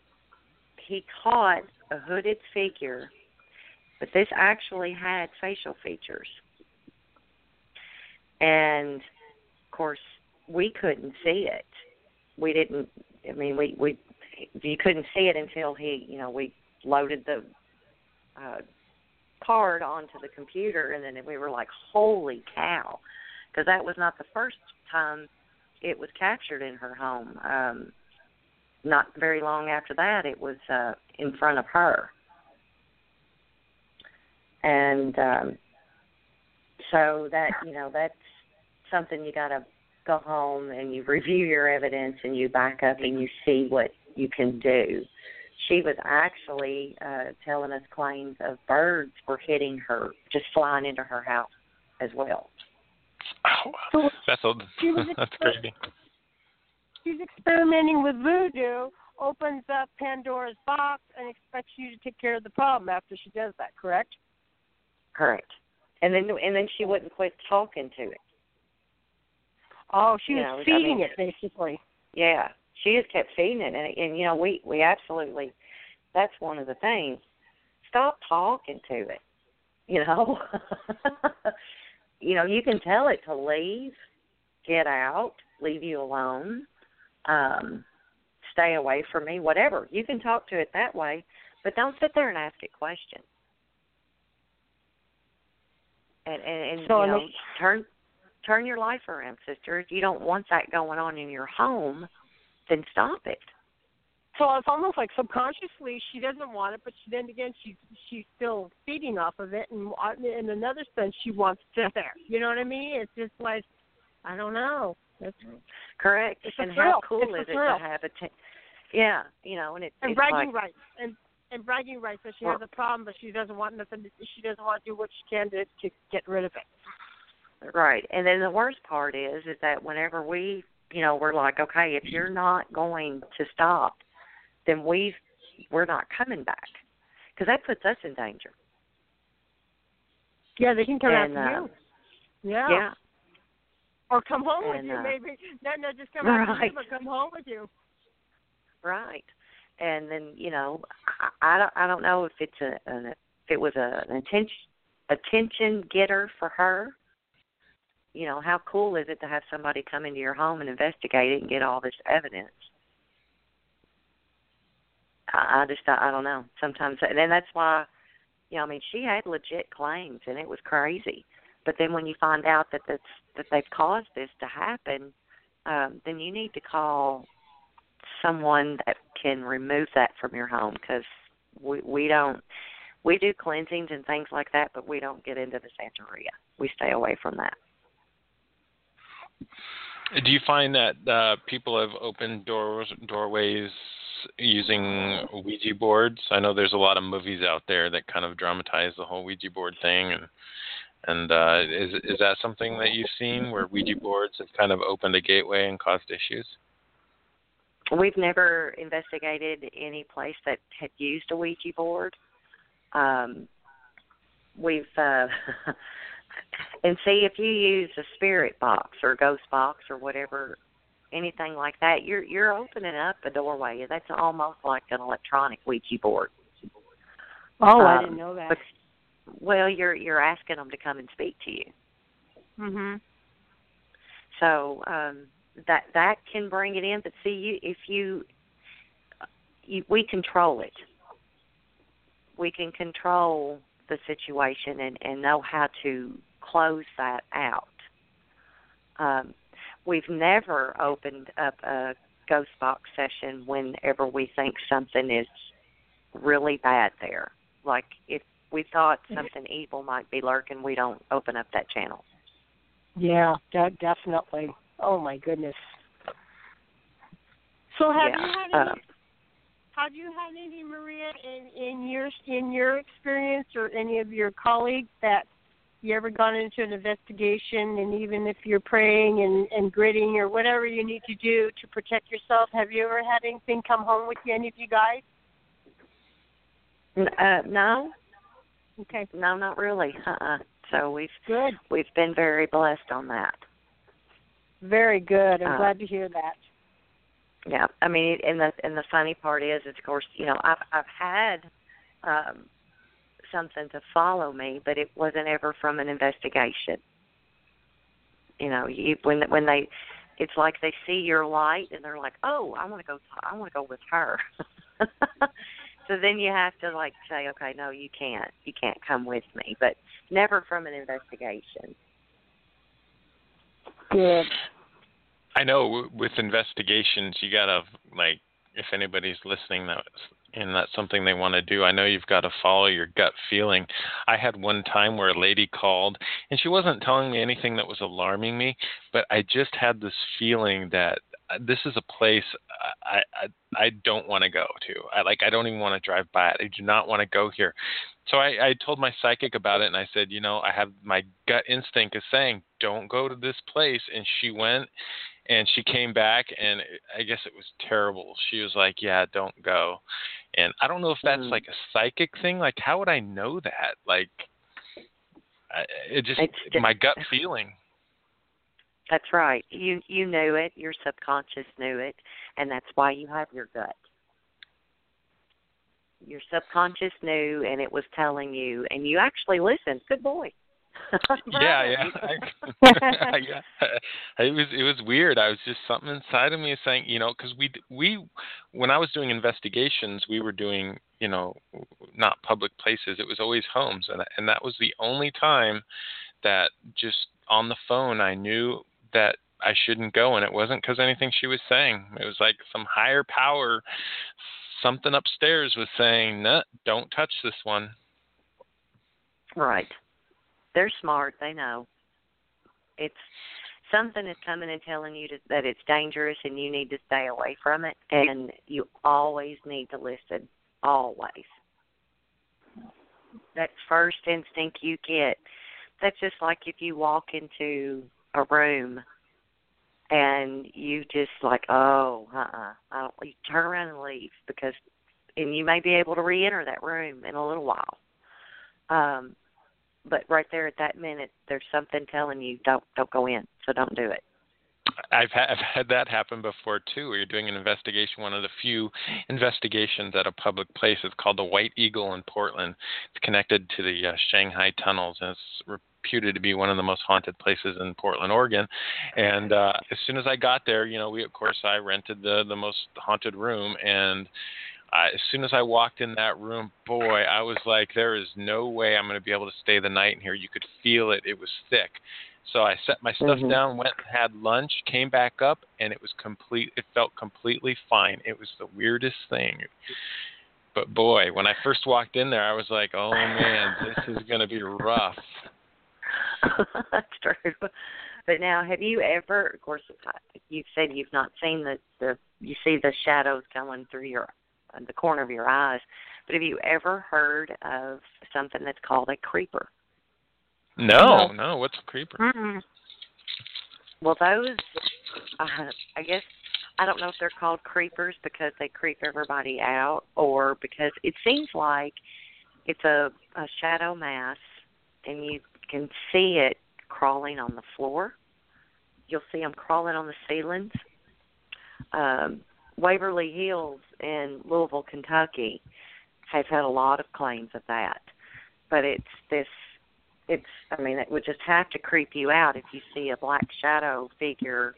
he caught a hooded figure, but this actually had facial features. And, of course, we couldn't see it. We didn't, I mean, we, we you couldn't see it until he, you know, we loaded the uh, card onto the computer, and then we were like, holy cow, because that was not the first time it was captured in her home. Um, not very long after that, it was uh, in front of her. And um, so that, you know, that's something you got to go home and you review your evidence and you back up and you see what you can do. She was actually uh, telling us claims of birds were hitting her, just flying into her house as well. Oh, that's a, that's crazy. She's experimenting with voodoo, opens up Pandora's box, and expects you to take care of the problem after she does that, correct? Correct. And then and then she wouldn't quit talking to it. Oh, she You was know, I feeding mean, it, basically. Yeah, she just kept feeding it. And, and, you know, we, we absolutely, that's one of the things. Stop talking to it, you know. You know, you can tell it to leave, get out, leave you alone, um, stay away from me, whatever. You can talk to it that way, but don't sit there and ask it questions. And, and, and So you know, this- turn turn your life around, sister. If you don't want that going on in your home, then stop it. So it's almost like subconsciously she doesn't want it, but she, then again she's she's still feeding off of it, and in another sense she wants it there. You know what I mean? It's just like, I don't know. It's, Correct. it's a And thrill. how cool It's is a it thrill. to have a t- yeah, you know, and it's, and it's bragging like, rights and and bragging rights that she Well- has a problem, but she doesn't want nothing. To, she doesn't want to do what she can to to get rid of it. right. And then the worst part is, is that whenever we, you know, we're like, okay, if you're not going to stop, then we've, we're not coming back, because that puts us in danger. Yeah, they can come And, after uh, you. Yeah. Yeah. Or come home with And, you, uh, maybe. No, no, just come after Right. you, but come home with you. Right. And then, you know, I, I don't, I don't know if it's a, an, if it was a, an attention, attention getter for her, you know, how cool is it to have somebody come into your home and investigate it and get all this evidence? I, I just, I, I don't know. Sometimes, and then that's why, you know, I mean, she had legit claims, and it was crazy. But then when you find out that that's, that they've caused this to happen, um, then you need to call someone that can remove that from your home, because we, we don't, we do cleansings and things like that, but we don't get into the Santeria. We stay away from that. Do you find that uh, people have opened doors, doorways using Ouija boards? I know there's a lot of movies out there that kind of dramatize the whole Ouija board thing, and and uh, is is that something that you've seen where Ouija boards have kind of opened a gateway and caused issues? We've never investigated any place that had used a Ouija board. Um, we've uh, and see, if you use a spirit box or a ghost box or whatever, anything like that, you're you're opening up a doorway. That's almost like an electronic Ouija board. Oh, um, I didn't know that. But, well, you're you're asking them to come and speak to you. Mhm. So um, that that can bring it in. But see, you if you, you we control it. We can control the situation and, and know how to close that out. Um, we've never opened up a ghost box session whenever we think something is really bad there. Like if we thought something evil might be lurking, we don't open up that channel. Yeah, de- definitely. Oh my goodness. So have yeah. you had any? Uh, Have you had any, Maria, in, in your in your experience or any of your colleagues that you ever gone into an investigation, and even if you're praying and, and gritting or whatever you need to do to protect yourself, have you ever had anything come home with you, any of you guys? uh, no. Okay. No, not really. Uh-uh. So we've Good. we've been very blessed on that. Very good. I'm uh, glad to hear that. Yeah, I mean, and the and the funny part is, of course, you know, I've I've had um, something to follow me, but it wasn't ever from an investigation. You know, you, when when they, it's like they see your light and they're like, oh, I want to go, I want to go with her. So then you have to like say, okay, no, you can't, you can't come with me, but never from an investigation. Good. I know w- with investigations, you gotta, like, if anybody's listening that and that's something they want to do, I know you've got to follow your gut feeling. I had one time where a lady called, and she wasn't telling me anything that was alarming me, but I just had this feeling that this is a place I I, I don't want to go to. I like I don't even want to drive by it. I do not want to go here. So I, I told my psychic about it, and I said, you know, I have my gut instinct is saying, don't go to this place. And she went, and she came back, and I guess it was terrible. She was like, yeah, don't go. And I don't know if that's mm. like a psychic thing. Like, how would I know that? Like, I, it just, just my gut feeling. That's right. You you knew it. Your subconscious knew it, and that's why you have your gut. Your subconscious knew, and it was telling you, and you actually listened. Good boy. yeah, yeah. I, yeah. It was it was weird. I was just something inside of me saying, you know, because we we when I was doing investigations, we were doing, you know, not public places. It was always homes, and and that was the only time that just on the phone I knew that I shouldn't go, and it wasn't because anything she was saying. It was like some higher power, something upstairs was saying, "No, don't touch this one." Right. They're smart. They know. It's something is coming and telling you to, that it's dangerous and you need to stay away from it, and you always need to listen. Always. That first instinct you get, that's just like if you walk into a room and you just like, oh, uh-uh, I don't, you turn around and leave, because, and you may be able to re-enter that room in a little while. Um, but right there at that minute, there's something telling you don't don't go in, so don't do it. I've had, I've had that happen before, too, where you're doing an investigation, one of the few investigations at a public place. It's called the White Eagle in Portland. It's connected to the uh, Shanghai tunnels, and it's re- reputed to be one of the most haunted places in Portland, Oregon. And uh, as soon as I got there, you know, we of course I rented the the most haunted room, and I, as soon as I walked in that room, boy, I was like, there is no way I'm going to be able to stay the night in here. You could feel it; it was thick. So I set my stuff mm-hmm. down, went, had lunch, came back up, and it was complete. It felt completely fine. It was the weirdest thing. But boy, when I first walked in there, I was like, oh man, this is going to be rough. That's true. But now, have you ever, of course, you've said you've not seen the, the you see the shadows going through your, the corner of your eyes, but have you ever heard of something that's called a creeper? No, no. What's a creeper? Mm-hmm. Well, those, uh, I guess, I don't know if they're called creepers because they creep everybody out, or because it seems like it's a, a shadow mass, and you can see it crawling on the floor. You'll see them crawling on the ceilings. Um, Waverly Hills in Louisville, Kentucky, has had a lot of claims of that. But it's this, it's, I mean, it would just have to creep you out if you see a black shadow figure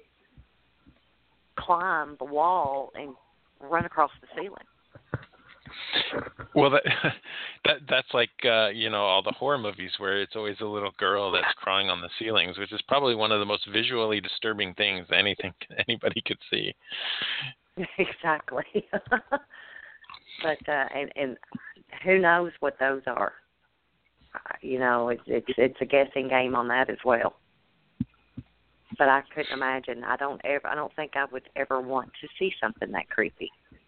climb the wall and run across the ceiling. Well, that, that that's like, uh, you know, all the horror movies where it's always a little girl that's crawling on the ceilings, which is probably one of the most visually disturbing things anything anybody could see. Exactly. But, uh, and, and who knows what those are. Uh, you know, it's, it's it's a guessing game on that as well. But I couldn't imagine. I don't ever. I don't think I would ever want to see something that creepy.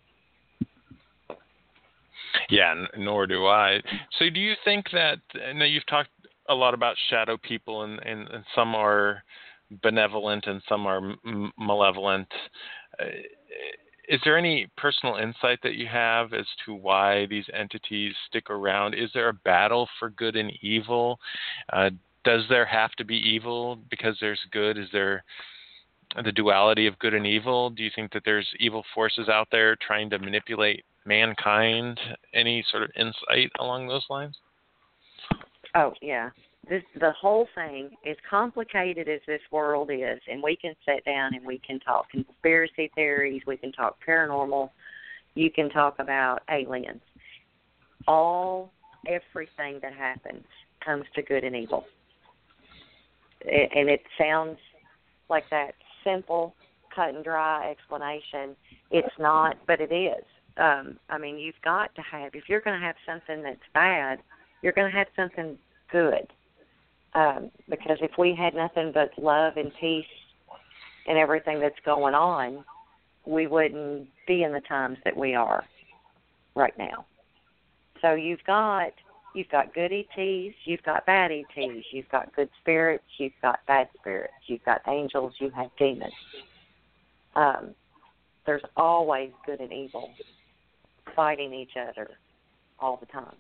Yeah, n- nor do I. So, do you think that? I know you've talked a lot about shadow people, and, and, and some are benevolent and some are m- malevolent. Uh, is there any personal insight that you have as to why these entities stick around? Is there a battle for good and evil? Uh, does there have to be evil because there's good? Is there the duality of good and evil? Do you think that there's evil forces out there trying to manipulate mankind? Any sort of insight along those lines? Oh, yeah. This, the whole thing, as complicated as this world is, and we can sit down and we can talk conspiracy theories, we can talk paranormal, you can talk about aliens. All, everything that happens comes to good and evil. And it sounds like that simple, cut and dry explanation. It's not, but it is. Um, I mean, you've got to have, if you're going to have something that's bad, you're going to have something good. Um, because if we had nothing but love and peace and everything that's going on, we wouldn't be in the times that we are right now. So you've got you've got good E Ts, you've got bad E Ts, you've got good spirits, you've got bad spirits, you've got angels, you have demons. Um, there's always good and evil fighting each other all the time.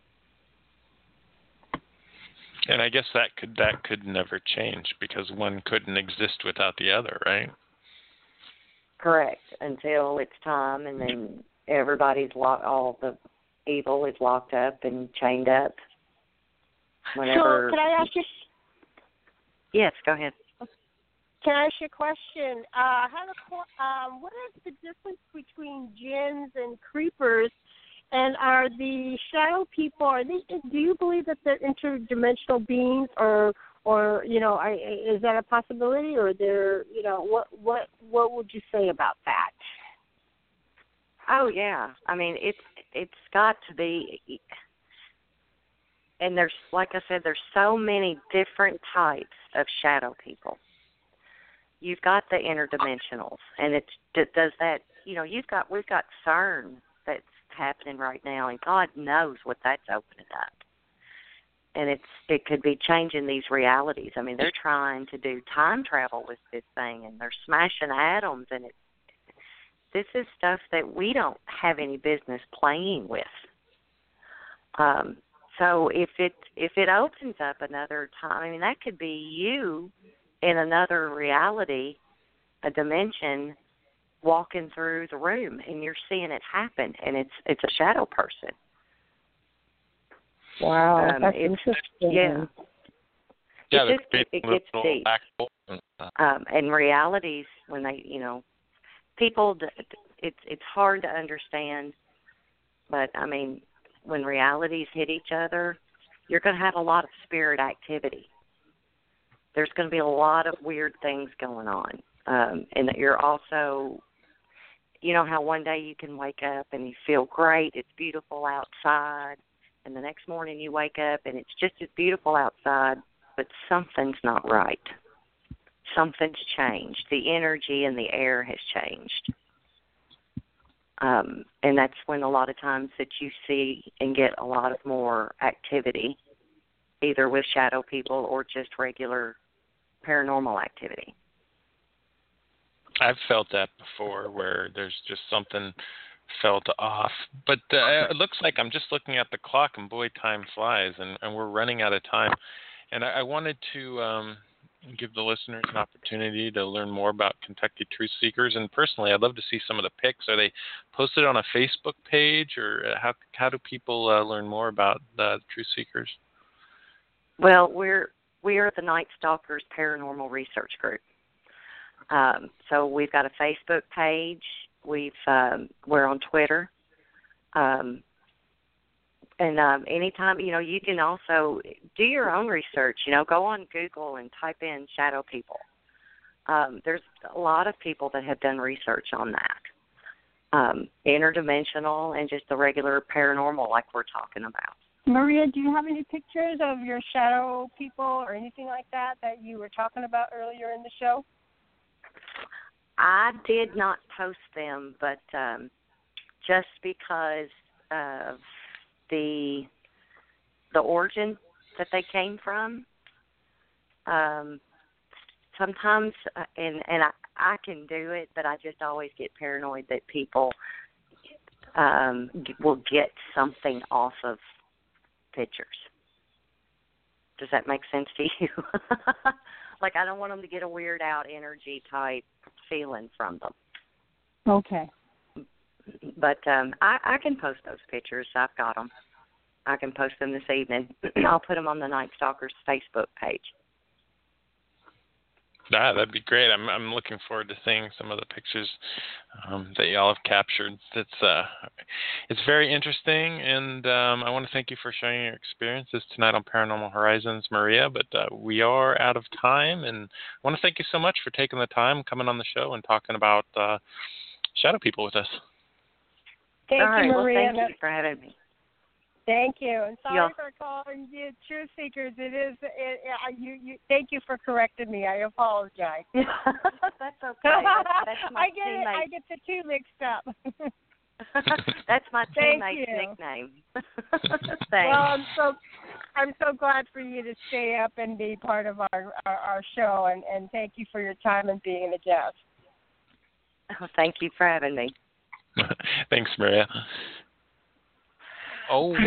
And I guess that could that could never change because one couldn't exist without the other, right? Correct. Until it's time, and then everybody's locked. All the evil is locked up and chained up. Whenever. So, can I ask you? Yes, go ahead. Can I ask you a question? Uh, I have a, um, what is the difference between jinns and creepers? And are the shadow people, are they, do you believe that they're interdimensional beings, or, or you know, are, is that a possibility, or they're, you know, what, what, what would you say about that? Oh yeah, I mean it's it's got to be, and there's, like I said, there's so many different types of shadow people. You've got the interdimensionals, and it's does that, you know, you've got we've got CERN that's happening right now, and God knows what that's opening up. And it's it could be changing these realities. I mean, they're trying to do time travel with this thing, and they're smashing atoms, and it, this is stuff that we don't have any business playing with. Um, so if it if it opens up another time, I mean, that could be you in another reality, a dimension, walking through the room, and you're seeing it happen, and it's it's a shadow person. Wow, um, that's it's, interesting. Yeah, Yeah, it just it, it, it gets deep. Black hole. Um, and realities, when they, you know, people, it's it's hard to understand. But I mean, when realities hit each other, you're going to have a lot of spirit activity. There's going to be a lot of weird things going on, um, and that you're also, you know, how one day you can wake up and you feel great, it's beautiful outside, and the next morning you wake up and it's just as beautiful outside, but something's not right. Something's changed. The energy in the air has changed. Um, and that's when a lot of times that you see and get a lot of more activity, either with shadow people or just regular paranormal activity. I've felt that before, where there's just something felt off. But uh, it looks like I'm just looking at the clock, and boy, time flies, and, and we're running out of time. And I, I wanted to um, give the listeners an opportunity to learn more about Kentucky Truth Seekers. And personally, I'd love to see some of the pics. Are they posted on a Facebook page, or how how do people uh, learn more about the Truth Seekers? Well, we're we are the Night Stalkers Paranormal Research Group. Um, so we've got a Facebook page. We've um, we're on Twitter. Um, And um, anytime, you know, you can also do your own research. You know, go on Google and type in shadow people. Um, there's a lot of people that have done research on that. Um, interdimensional and just the regular paranormal like we're talking about. Maria, do you have any pictures of your shadow people or anything like that that you were talking about earlier in the show? I did not post them, but um, just because of the the origin that they came from. Um, sometimes, uh, and and I, I can do it, but I just always get paranoid that people um, will get something off of pictures. Does that make sense to you? Like, I don't want them to get a weird out energy type feeling from them. Okay. But um, I, I can post those pictures. I've got them. I can post them this evening. I'll put them on the Night Stalkers Facebook page. Ah, that'd be great. I'm I'm looking forward to seeing some of the pictures um, that y'all have captured. It's uh, it's very interesting, and um, I want to thank you for sharing your experiences tonight on Paranormal Horizons, Maria. But uh, we are out of time, and I want to thank you so much for taking the time, coming on the show, and talking about uh, shadow people with us. Thank All right, you, Maria. Well, thank you for having me. Thank you. And sorry Yeah. for calling you Truth Seekers. It is. It, it, you, you. Thank you for correcting me. I apologize. That's okay. That's, that's my I get it. teammate. I get the two mixed up. That's my Thank teammate's you. nickname. Well, Thanks. I'm so I'm so glad for you to stay up and be part of our our, our show, and, and thank you for your time and being a guest. Oh, thank you for having me. Thanks, Maria. Oh,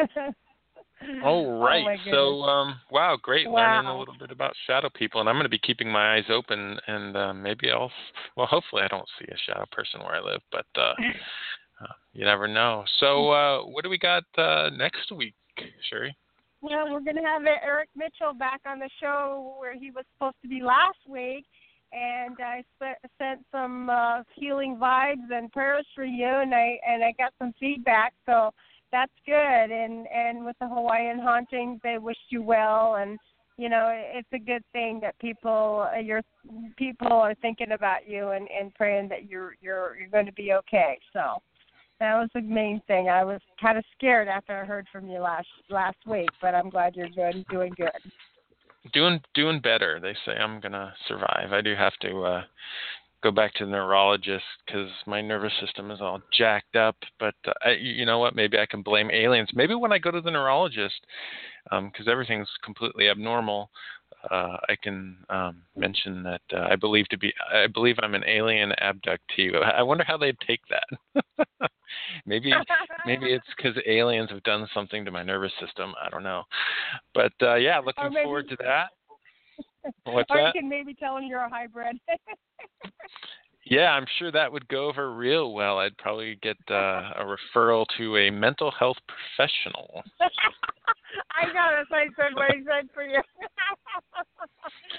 all right. Oh so, um, wow, great Wow. learning a little bit about shadow people, and I'm going to be keeping my eyes open, and uh, maybe I'll, well, hopefully I don't see a shadow person where I live, but uh, uh, you never know. So, uh, what do we got uh, next week, Sherry? Well, we're going to have Eric Mitchell back on the show where he was supposed to be last week. And I sent some uh, healing vibes and prayers for you, and I and I got some feedback, so that's good. And and with the Hawaiian hauntings, they wished you well, and you know it's a good thing that people uh, your people are thinking about you and, and praying that you're you're you're going to be okay. So that was the main thing. I was kind of scared after I heard from you last last week, but I'm glad you're good, doing good. Doing doing better. They say I'm gonna survive. I do have to uh, go back to the neurologist because my nervous system is all jacked up. But uh, I, you know what? Maybe I can blame aliens. Maybe when I go to the neurologist, because um, everything's completely abnormal, uh, I can um, mention that uh, I believe to be. I believe I'm an alien abductee. I wonder how they'd take that. maybe maybe it's because aliens have done something to my nervous system. I don't know. But uh, yeah, looking maybe, forward to that. What's or that? you can maybe tell them you're a hybrid. Yeah, I'm sure that would go over real well. I'd probably get uh, a referral to a mental health professional. I got a nice good what he said for you.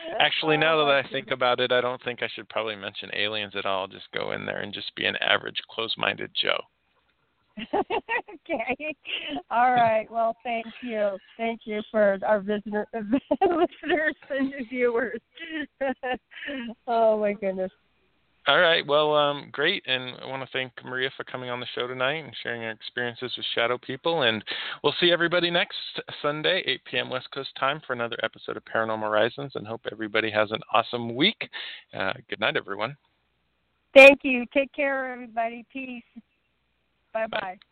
Actually, now Oh, that I think about it, I don't think I should probably mention aliens at all. Just go in there and just be an average, close-minded Joe. Okay. All right. Well, thank you. Thank you for our visitor, listeners and viewers. Oh, my goodness. All right. Well, um, great. And I want to thank Maria for coming on the show tonight and sharing her experiences with shadow people. And we'll see everybody next Sunday, eight p.m. West Coast time, for another episode of Paranormal Horizons, and hope everybody has an awesome week. Uh, good night, everyone. Thank you. Take care, everybody. Peace. Bye-bye. Bye.